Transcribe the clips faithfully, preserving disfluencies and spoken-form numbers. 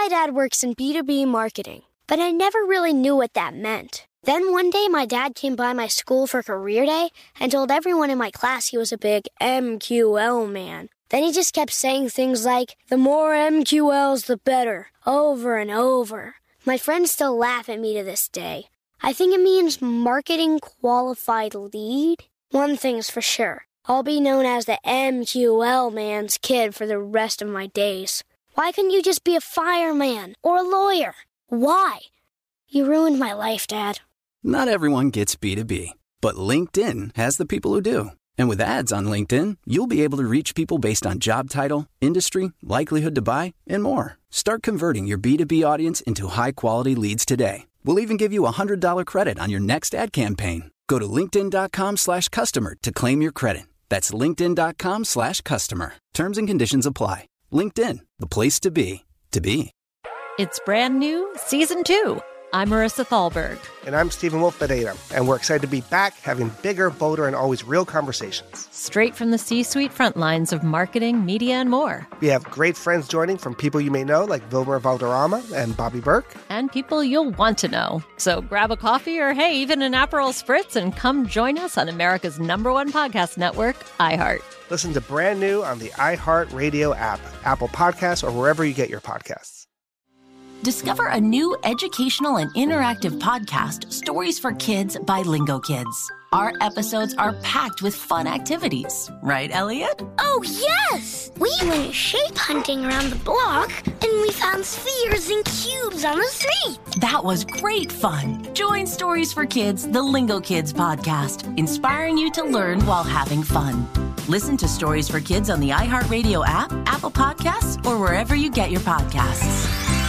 My dad works in B two B marketing, but I never really knew what that meant. Then one day, my dad came by my school for career day and told everyone in my class he was a big M Q L man. Then he just kept saying things like, the more M Q Ls, the better, over and over. My friends still laugh at me to this day. I think it means marketing qualified lead. One thing's for sure, I'll be known as the M Q L man's kid for the rest of my days. Why couldn't you just be a fireman or a lawyer? Why? You ruined my life, Dad. Not everyone gets B two B, but LinkedIn has the people who do. And with ads on LinkedIn, you'll be able to reach people based on job title, industry, likelihood to buy, and more. Start converting your B two B audience into high-quality leads today. We'll even give you a one hundred dollars credit on your next ad campaign. Go to linkedin.com slash customer to claim your credit. That's linkedin.com slash customer. Terms and conditions apply. LinkedIn, the place to be, to be. It's brand new, season two. I'm Marissa Thalberg. And I'm Stephen Wolf Pereira, and we're excited to be back having bigger, bolder, and always real conversations. Straight from the C-suite front lines of marketing, media, and more. We have great friends joining from people you may know, like Vilmer Valderrama and Bobby Burke. And people you'll want to know. So grab a coffee or, hey, even an Aperol Spritz and come join us on America's number one podcast network, iHeart. Listen to Brand New on the iHeart Radio app, Apple Podcasts, or wherever you get your podcasts. Discover a new educational and interactive podcast, Stories for Kids by Lingo Kids. Our episodes are packed with fun activities. Right, Elliot? Oh, yes! We went shape hunting around the block, and we found spheres and cubes on the street. That was great fun. Join Stories for Kids, the Lingo Kids podcast, inspiring you to learn while having fun. Listen to Stories for Kids on the iHeartRadio app, Apple Podcasts, or wherever you get your podcasts.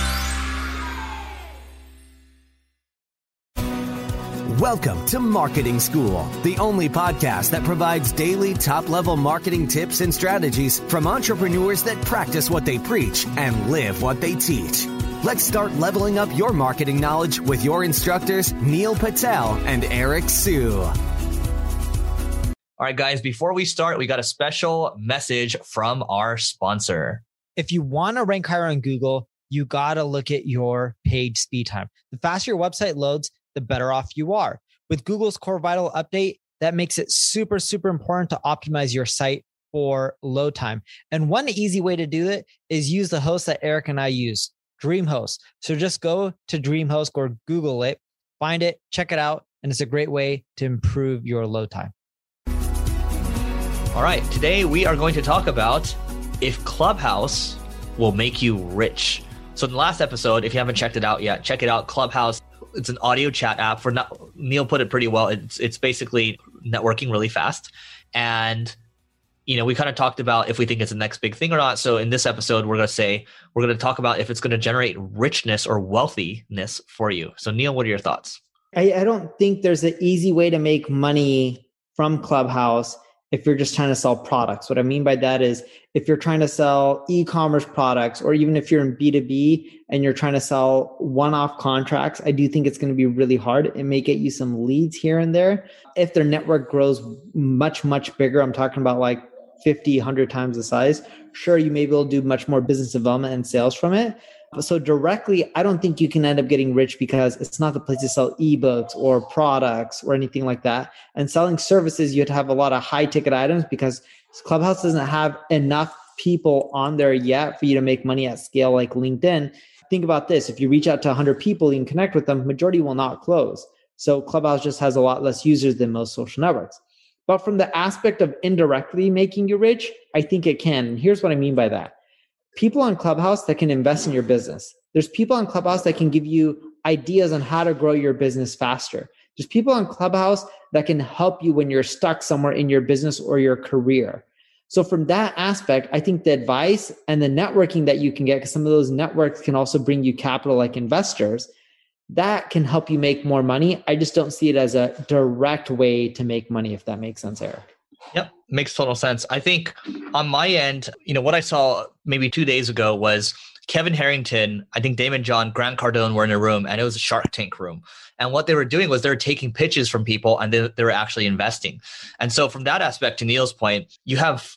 Welcome to Marketing School, the only podcast that provides daily top-level marketing tips and strategies from entrepreneurs that practice what they preach and live what they teach. Let's start leveling up your marketing knowledge with your instructors, Neil Patel and Eric Sue. All right, guys, before we start, we got a special message from our sponsor. If you want to rank higher on Google, you got to look at your page speed time. The faster your website loads, the better off you are. With Google's Core Vital update, that makes it super, super important to optimize your site for load time. And one easy way to do it is use the host that Eric and I use, DreamHost. So just go to DreamHost or Google it, find it, check it out, and it's a great way to improve your load time. All right, today we are going to talk about if Clubhouse will make you rich. So in the last episode, if you haven't checked it out yet, check it out, Clubhouse. It's an audio chat app for not, Neil put it pretty well. It's it's basically networking really fast. And, you know, we kind of talked about if we think it's the next big thing or not. So in this episode, we're going to say, we're going to talk about if it's going to generate richness or wealthiness for you. So Neil, what are your thoughts? I, I don't think there's an easy way to make money from Clubhouse if you're just trying to sell products. What I mean by that is if you're trying to sell e-commerce products, or even if you're in B two B and you're trying to sell one-off contracts, I do think it's going to be really hard. It may get you some leads here and there. If their network grows much, much bigger, I'm talking about like fifty, one hundred times the size, sure, you may be able to do much more business development and sales from it. So directly, I don't think you can end up getting rich because it's not the place to sell ebooks or products or anything like that. And selling services, you have to have a lot of high ticket items because Clubhouse doesn't have enough people on there yet for you to make money at scale like LinkedIn. Think about this. If you reach out to one hundred people, you can connect with them, majority will not close. So Clubhouse just has a lot less users than most social networks. But from the aspect of indirectly making you rich, I think it can. And here's what I mean by that. People on Clubhouse that can invest in your business. There's people on Clubhouse that can give you ideas on how to grow your business faster. There's people on Clubhouse that can help you when you're stuck somewhere in your business or your career. So from that aspect, I think the advice and the networking that you can get, because some of those networks can also bring you capital like investors, that can help you make more money. I just don't see it as a direct way to make money, if that makes sense, Eric. Yep, makes total sense. I think on my end, you know, what I saw maybe two days ago was Kevin Harrington, I think Damon John, Grant Cardone were in a room, and it was a Shark Tank room. And what they were doing was they were taking pitches from people and they, they were actually investing. And so from that aspect, to Neil's point, you have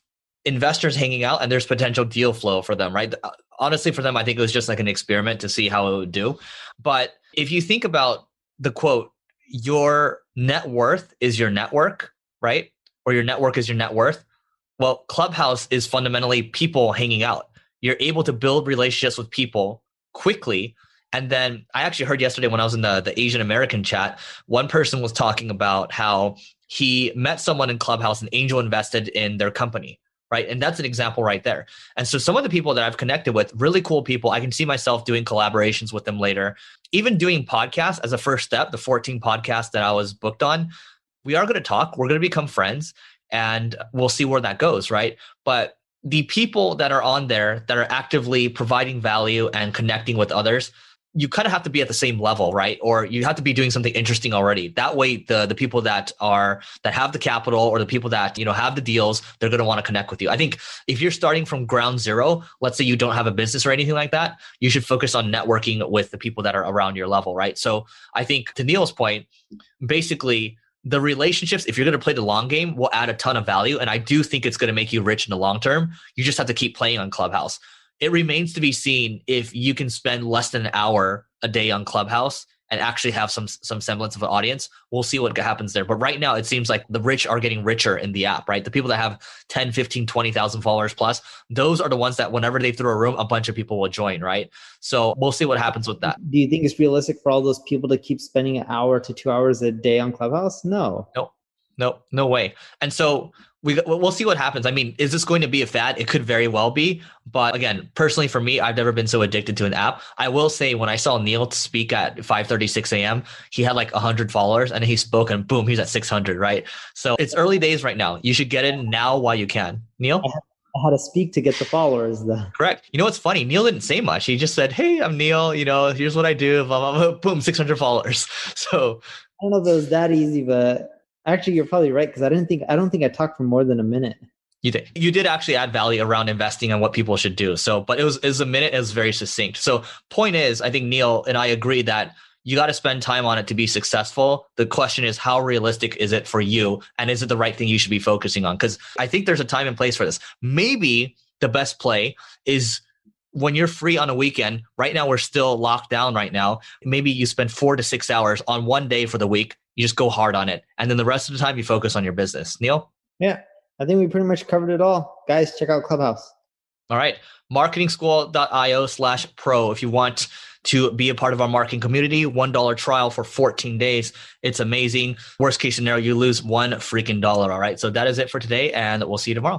investors hanging out and there's potential deal flow for them, right? Honestly, for them, I think it was just like an experiment to see how it would do. But if you think about the quote, your net worth is your network, right? Or your network is your net worth. Well, Clubhouse is fundamentally people hanging out. You're able to build relationships with people quickly. And then I actually heard yesterday when I was in the, the Asian American chat, one person was talking about how he met someone in Clubhouse and angel invested in their company, right? And that's an example right there. And so some of the people that I've connected with, really cool people, I can see myself doing collaborations with them later, even doing podcasts as a first step, the fourteen podcasts that I was booked on. We are going to talk, we're going to become friends, and we'll see where that goes, right? But the people that are on there that are actively providing value and connecting with others, you kind of have to be at the same level, right? Or you have to be doing something interesting already. That way, the the people that are that have the capital or the people that, you know, have the deals, they're going to want to connect with you. I think if you're starting from ground zero, let's say you don't have a business or anything like that, you should focus on networking with the people that are around your level, right? So I think to Neil's point, basically the relationships, if you're going to play the long game, will add a ton of value. And I do think it's going to make you rich in the long term. You just have to keep playing on Clubhouse. It remains to be seen if you can spend less than an hour a day on Clubhouse and actually have some some semblance of an audience. We'll see what happens there. But right now, it seems like the rich are getting richer in the app, right? The people that have ten, fifteen, twenty thousand followers plus, those are the ones that whenever they throw a room, a bunch of people will join, right? So we'll see what happens with that. Do you think it's realistic for all those people to keep spending an hour to two hours a day on Clubhouse? No. No, no, no way. And so We, we'll see what happens. I mean, is this going to be a fad? It could very well be. But again, personally for me, I've never been so addicted to an app. I will say when I saw Neil speak at five thirty, six a.m., he had like one hundred followers and he spoke and boom, he's at six hundred, right? So it's early days right now. You should get in now while you can. Neil? I had to speak to get the followers though. Correct. You know what's funny? Neil didn't say much. He just said, hey, I'm Neil. You know, here's what I do. Blah, blah, blah. Boom, six hundred followers. So I don't know if it was that easy, but actually, you're probably right because I didn't think I don't think I talked for more than a minute. You did. You did actually add value around investing and what people should do. So, but it was it was a minute. It was very succinct. So, point is, I think Neil and I agree that you got to spend time on it to be successful. The question is, how realistic is it for you, and is it the right thing you should be focusing on? Because I think there's a time and place for this. Maybe the best play is when you're free on a weekend. Right now, we're still locked down. Right now, maybe you spend four to six hours on one day for the week. You just go hard on it. And then the rest of the time you focus on your business. Neil? Yeah, I think we pretty much covered it all. Guys, check out Clubhouse. All right. marketing school dot io slash pro. If you want to be a part of our marketing community, one dollar trial for fourteen days. It's amazing. Worst case scenario, you lose one freaking dollar. All right. So that is it for today. And we'll see you tomorrow.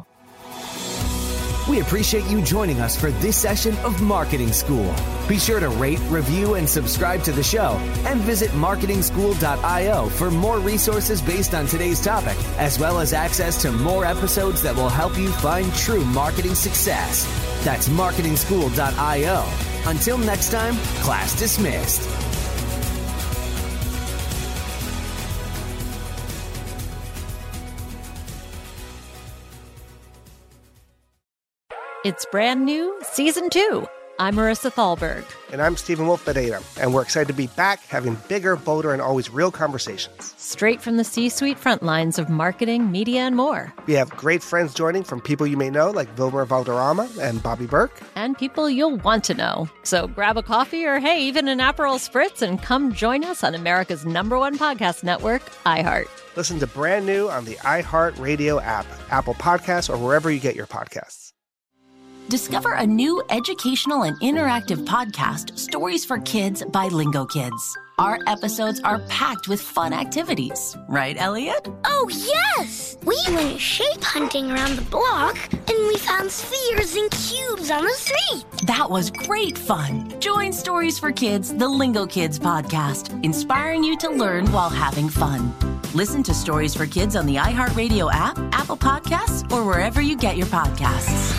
We appreciate you joining us for this session of Marketing School. Be sure to rate, review, and subscribe to the show, and visit marketing school dot io for more resources based on today's topic, as well as access to more episodes that will help you find true marketing success. That's marketing school dot io. Until next time, class dismissed. It's brand new, season two. I'm Marissa Thalberg. And I'm Stephen Wolf Pereira, and we're excited to be back having bigger, bolder, and always real conversations. Straight from the C-suite front lines of marketing, media, and more. We have great friends joining from people you may know, like Wilmer Valderrama and Bobby Burke. And people you'll want to know. So grab a coffee or, hey, even an Aperol Spritz and come join us on America's number one podcast network, iHeart. Listen to Brand New on the iHeart Radio app, Apple Podcasts, or wherever you get your podcasts. Discover a new educational and interactive podcast, Stories for Kids by Lingo Kids. Our episodes are packed with fun activities. Right, Elliot? Oh, yes! We went shape hunting around the block, and we found spheres and cubes on the street. That was great fun. Join Stories for Kids, the Lingo Kids podcast, inspiring you to learn while having fun. Listen to Stories for Kids on the iHeartRadio app, Apple Podcasts, or wherever you get your podcasts.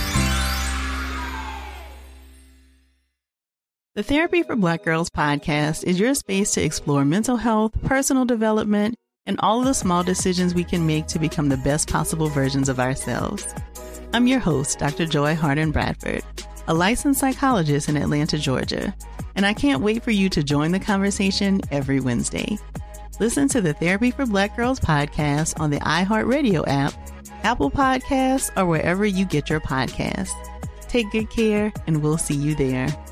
The Therapy for Black Girls podcast is your space to explore mental health, personal development, and all of the small decisions we can make to become the best possible versions of ourselves. I'm your host, Doctor Joy Harden Bradford, a licensed psychologist in Atlanta, Georgia, and I can't wait for you to join the conversation every Wednesday. Listen to the Therapy for Black Girls podcast on the iHeartRadio app, Apple Podcasts, or wherever you get your podcasts. Take good care, and we'll see you there.